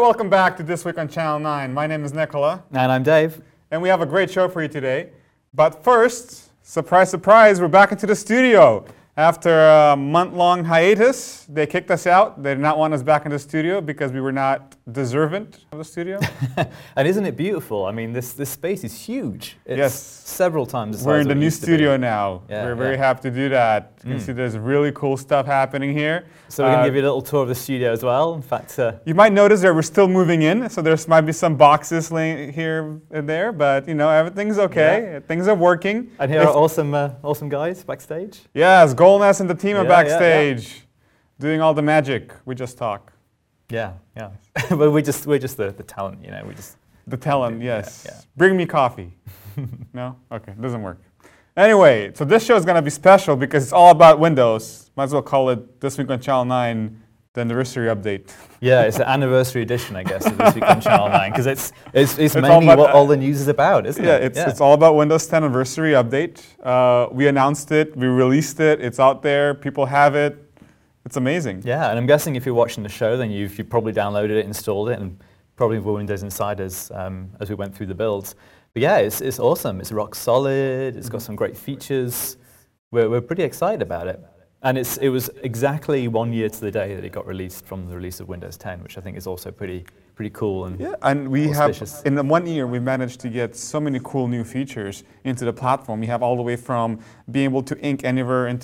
welcome back to This Week on Channel 9. My name is Nicola. And I'm Dave. And we have a great show for you today. But first, surprise, surprise, we're back into the studio. After a month-long hiatus, they kicked us out. They did not want us back in the studio because we were not deserving of the studio. And isn't it beautiful? I mean, this space is huge. It's yes. several times the size We're in of the it new used to studio be. now. Yeah, we're very happy to do that. You can see there's really cool stuff happening here. So we're going to give you a little tour of the studio as well. In fact, you might notice that we're still moving in, so there might be some boxes laying here and there, but you know, everything's okay. Yeah. Things are working. And here are awesome guys backstage. Yes, Golness and the team are backstage, doing all the magic. We just talk. Yeah. But we're just the talent, you know. The talent, yes. Yeah. Bring me coffee. No? Okay, doesn't work. Anyway, so this show is going to be special because it's all about Windows. Might as well call it This Week on Channel 9, the anniversary update. Yeah, it's the anniversary edition, I guess, of This Week on Channel 9, because it's mainly what all the news is about, isn't it? Yeah, it's all about Windows 10 anniversary update. We announced it, we released it, it's out there, people have it. It's amazing. Yeah, and I'm guessing if you're watching the show, then you've probably downloaded it, installed it, and probably were Windows Insiders as we went through the builds. But yeah, it's awesome. It's rock solid. It's got some great features. We're pretty excited about it. And it was exactly 1 year to the day that it got released from the release of Windows 10, which I think is also pretty cool and and we auspicious. have in the 1 year we managed to get so many cool new features into the platform. We have all the way from being able to ink anywhere into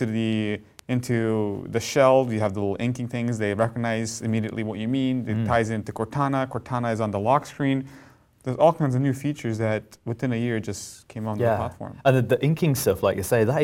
the shell. You have the little inking things. They recognize immediately what you mean. It ties into Cortana. Cortana is on the lock screen. There's all kinds of new features that within a year just came on the platform. And the inking stuff, like you say, that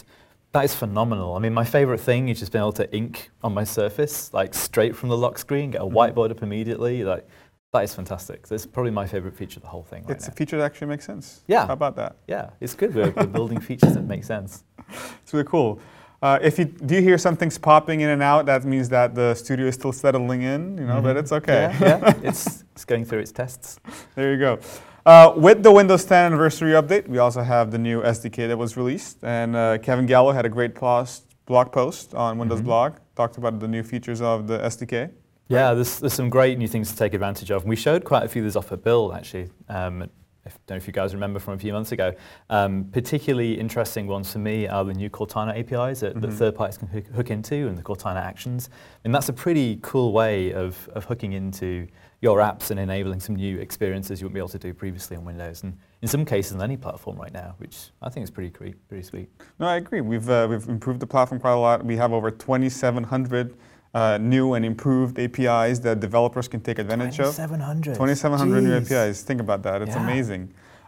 is phenomenal. I mean, my favorite thing is just being able to ink on my Surface, like straight from the lock screen, get a whiteboard up immediately. Like, that is fantastic. That's probably my favorite feature of the whole thing. It's a feature that actually makes sense. Yeah. How about that? Yeah, it's good. We're building features that make sense. It's really cool. If you do hear some things popping in and out, that means that the studio is still settling in, you know, but it's okay. Yeah. It's going through its tests. There you go. With the Windows 10 anniversary update, we also have the new SDK that was released. And Kevin Gallo had a great blog post on Windows Blog, talked about the new features of the SDK. Yeah, there's some great new things to take advantage of. And we showed quite a few of these off at Build, actually. I don't know if you guys remember from a few months ago. Particularly interesting ones for me are the new Cortana APIs that third parties can hook into, and the Cortana actions. And that's a pretty cool way of hooking into your apps and enabling some new experiences you wouldn't be able to do previously on Windows, and in some cases on any platform right now, which I think is pretty sweet. No, I agree. We've improved the platform quite a lot. We have over 2,700 new and improved APIs that developers can take advantage of. 2,700 new APIs. Think about that. It's amazing.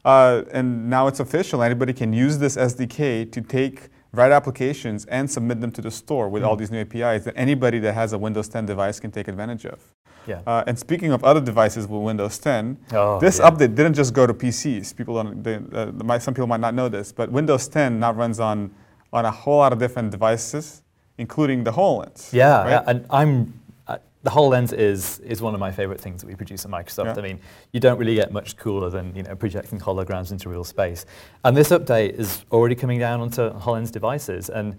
And now it's official. Anybody can use this SDK to write applications and submit them to the store with all these new APIs that anybody that has a Windows 10 device can take advantage of. Yeah. And speaking of other devices with Windows 10, this update didn't just go to PCs. Some people might not know this, but Windows 10 now runs on a whole lot of different devices, including the HoloLens. Yeah, and the HoloLens is one of my favorite things that we produce at Microsoft. Yeah. I mean, you don't really get much cooler than projecting holograms into real space. And this update is already coming down onto HoloLens devices, and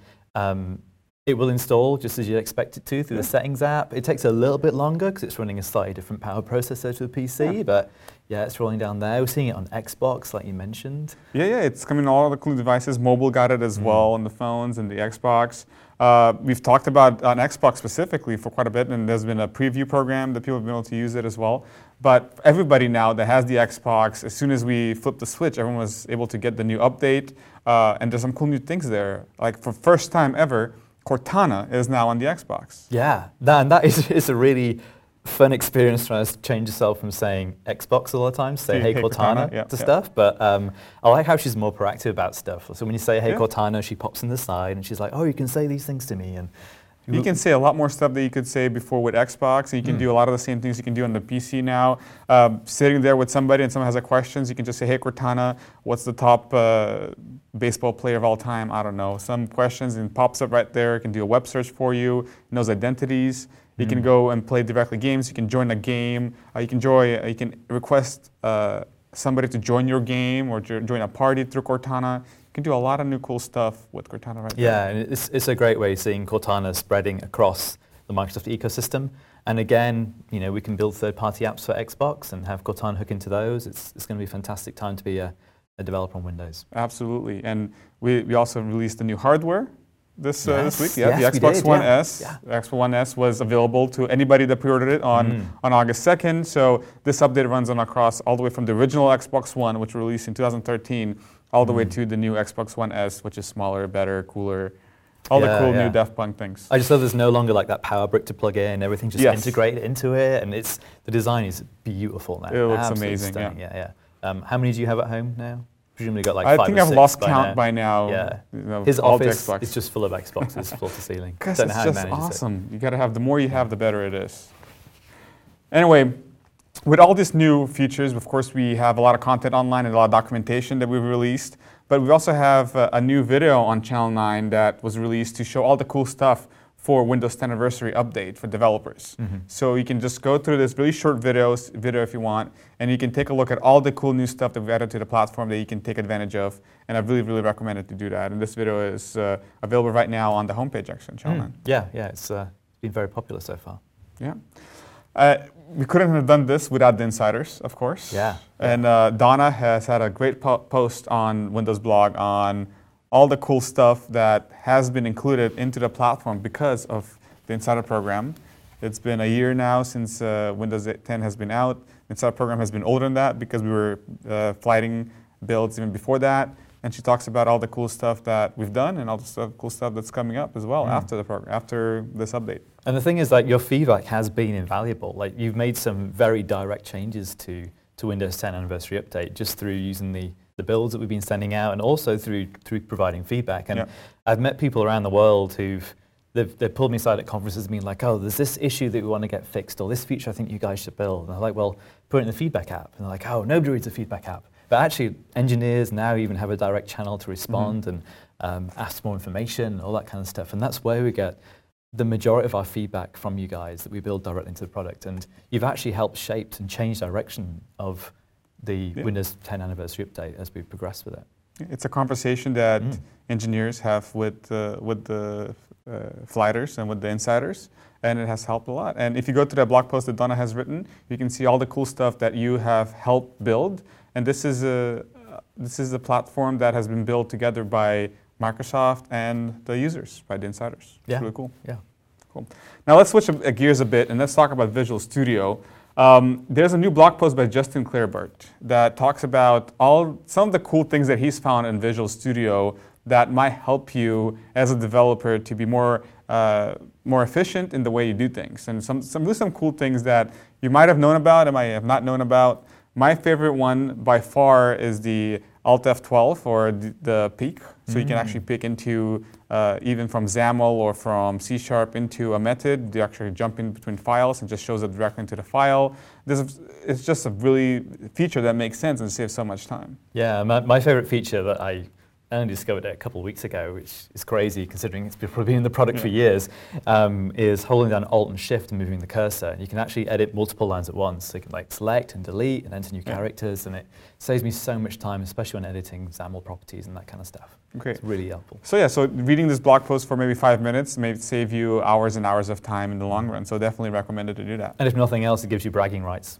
it will install just as you'd expect it to through the Settings app. It takes a little bit longer because it's running a slightly different power processor to the PC, but yeah, it's rolling down there. We're seeing it on Xbox, like you mentioned. Yeah, it's coming on all the cool devices. Mobile got it as well on the phones and the Xbox. We've talked about on Xbox specifically for quite a bit, and there's been a preview program that people have been able to use it as well. But everybody now that has the Xbox, as soon as we flipped the switch, everyone was able to get the new update, and there's some cool new things there. Like for first time ever, Cortana is now on the Xbox. Yeah, that is a really fun experience trying to change yourself from saying Xbox all the time, say hey Cortana to stuff. But I like how she's more proactive about stuff. So when you say hey Cortana, she pops in the side and she's like, oh, you can say these things to me. And you can say a lot more stuff that you could say before with Xbox, and you can do a lot of the same things you can do on the PC now. Sitting there with somebody and someone has a questions, you can just say, hey Cortana, what's the top baseball player of all time? I don't know. Some questions, and it pops up right there. It can do a web search for you. It knows identities. You can go and play directly games. You can join a game. You can request somebody to join your game or join a party through Cortana. You can do a lot of new cool stuff with Cortana right now. Yeah, and it's a great way seeing Cortana spreading across the Microsoft ecosystem. And again, we can build third-party apps for Xbox and have Cortana hook into those. It's going to be a fantastic time to be a developer on Windows. Absolutely. And we also released the new hardware this week. Yeah, yes, the Xbox One yeah. S. Yeah. The Xbox One S was available to anybody that pre-ordered it on August 2nd. So this update runs on across all the way from the original Xbox One, which was released in 2013, all the way to the new Xbox One S, which is smaller, better, cooler. All the cool new Daft Punk things. I just love there's no longer like that power brick to plug in. Everything's just integrated into it, and the design is beautiful now. It looks absolutely amazing. Stunning. Yeah. How many do you have at home now? Presumably got like I 5 think or I've 6 lost by count now. by now. Yeah. His office is just full of Xboxes, floor to ceiling. Because it's just awesome. You got to have, the more you have, the better it is. Anyway, with all these new features, of course, we have a lot of content online and a lot of documentation that we've released. But we also have a new video on Channel 9 that was released to show all the cool stuff for Windows 10 Anniversary Update for developers. So you can just go through this really short video if you want, and you can take a look at all the cool new stuff that we've added to the platform that you can take advantage of. And I really, really recommend it to do that. And this video is available right now on the homepage, actually, on Channel 9. Yeah, it's been very popular so far. Yeah. We couldn't have done this without the insiders, of course. Yeah. And Donna has had a great post on Windows Blog on all the cool stuff that has been included into the platform because of the Insider program. It's been a year now since Windows 10 has been out. The Insider program has been older than that because we were flighting builds even before that. And she talks about all the cool stuff that we've done and all the cool stuff that's coming up as well after the program, after this update. And the thing is, like, your feedback has been invaluable. Like, you've made some very direct changes to Windows 10 Anniversary Update just through using the builds that we've been sending out, and also through providing feedback. And I've met people around the world they've pulled me aside at conferences and been like, oh, there's this issue that we want to get fixed, or this feature I think you guys should build. And I'm like, well, put it in the feedback app. And they're like, oh, nobody reads the feedback app. But actually, engineers now even have a direct channel to respond and ask more information, all that kind of stuff. And that's where we get the majority of our feedback from you guys that we build directly into the product. And you've actually helped shape and change direction of the Windows 10 Anniversary Update as we progress with it. It's a conversation that engineers have with the flighters and with the insiders, and it has helped a lot. And if you go to that blog post that Donna has written, you can see all the cool stuff that you have helped build. And this is a platform that has been built together by Microsoft and the users, by the insiders. It's really cool. Yeah. Cool. Now let's switch gears a bit and let's talk about Visual Studio. There's a new blog post by Justin Clareburt that talks about some of the cool things that he's found in Visual Studio that might help you as a developer to be more efficient in the way you do things. And some cool things that you might have known about and might have not known about. My favorite one by far is the Alt F12 or the peek. So you can actually pick into even from XAML or from C# into a method. You actually jump in between files and just shows it directly into the file. It's just a really feature that makes sense and saves so much time. Yeah, my favorite feature that I only discovered it a couple of weeks ago, which is crazy considering it's probably been in the product for years, is holding down Alt and Shift and moving the cursor. And you can actually edit multiple lines at once. So you can like select and delete and enter new characters, and it saves me so much time, especially when editing XAML properties and that kind of stuff. Okay. It's really helpful. So reading this blog post for maybe 5 minutes may save you hours and hours of time in the long run. So definitely recommended to do that. And if nothing else, it gives you bragging rights.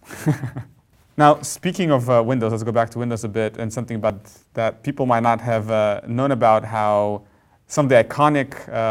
Now, speaking of Windows, let's go back to Windows a bit and something about that people might not have known about, how some of the iconic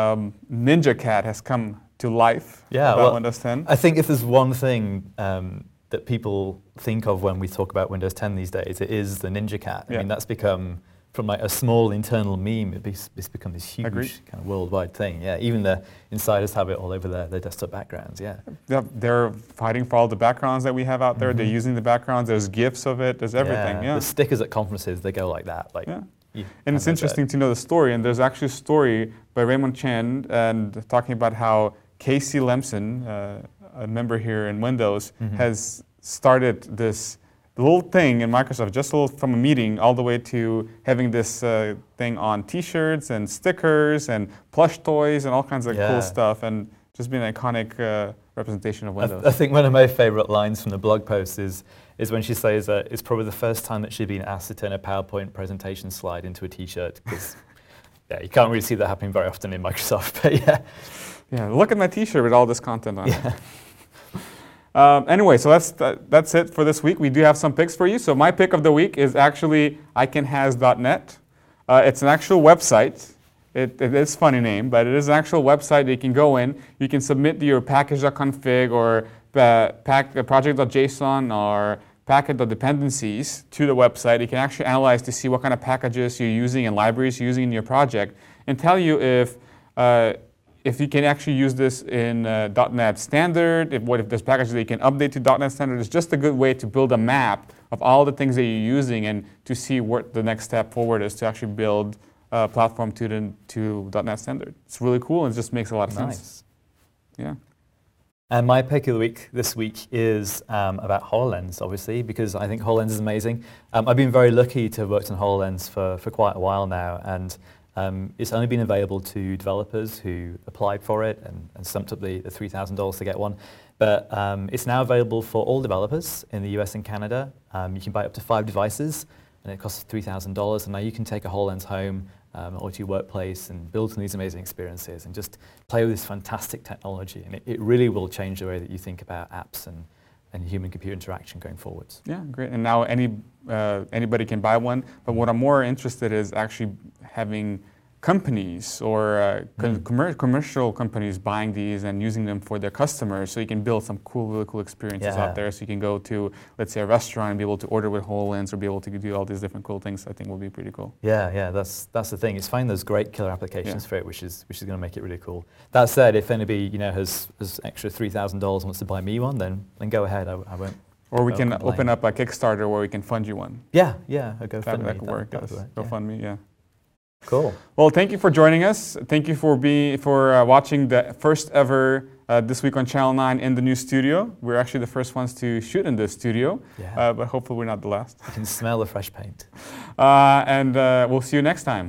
Ninja Cat has come to life about Windows 10. I think if there's one thing that people think of when we talk about Windows 10 these days, it is the Ninja Cat. I mean, that's become, from like a small internal meme, it's become this huge kind of worldwide thing. Yeah, even the insiders have it all over their desktop backgrounds. Yeah, they're fighting for all the backgrounds that we have out there. They're using the backgrounds. There's GIFs of it. There's everything. Yeah, the stickers at conferences, they go like that. Like, and it's interesting to know the story. And there's actually a story by Raymond Chen and talking about how Casey Lemson, a member here in Windows, has started this little thing in Microsoft, just a little from a meeting all the way to having this thing on T-shirts and stickers and plush toys and all kinds of cool stuff, and just being an iconic representation of Windows. I think one of my favorite lines from the blog post is when she says that it's probably the first time that she'd been asked to turn a PowerPoint presentation slide into a T-shirt, because you can't really see that happening very often in Microsoft, but yeah, look at my T-shirt with all this content on it. Anyway, so that's it for this week. We do have some picks for you. So my pick of the week is actually iCanHas.net. It's an actual website. It is a funny name, but it is an actual website that you can go in. You can submit your package.config or project.json or packet.dependencies to the website. You can actually analyze to see what kind of packages you're using and libraries you're using in your project and tell you if you can actually use this in .NET Standard, if there's packages that you can update to .NET Standard. It's just a good way to build a map of all the things that you're using and to see what the next step forward is to actually build a platform to .NET Standard. It's really cool and it just makes a lot of sense. Yeah. And my pick of the week this week is about HoloLens, obviously, because I think HoloLens is amazing. I've been very lucky to have worked on HoloLens for quite a while now, and it's only been available to developers who applied for it and stumped up the $3,000 to get one. But it's now available for all developers in the US and Canada. You can buy up to 5 devices, and it costs $3,000. And now you can take a HoloLens home or to your workplace and build some of these amazing experiences and just play with this fantastic technology. And it really will change the way that you think about apps and human-computer interaction going forwards. Yeah, great. And now anybody can buy one. But what I'm more interested is actually having companies or commercial companies buying these and using them for their customers, so you can build some really cool experiences out there. So you can go to, let's say, a restaurant and be able to order with HoloLens or be able to do all these different cool things. I think will be pretty cool. Yeah, that's the thing. It's finding those great killer applications for it, which is going to make it really cool. That said, if anybody has extra $3,000 and wants to buy me one, then go ahead. I won't. Or we can open up a Kickstarter where we can fund you one. Yeah, a GoFundMe. That could work. GoFundMe, yeah. Cool. Well, thank you for joining us. Thank you for watching the first ever This Week on Channel 9 in the new studio. We're actually the first ones to shoot in this studio, but hopefully we're not the last. You can smell the fresh paint. And we'll see you next time.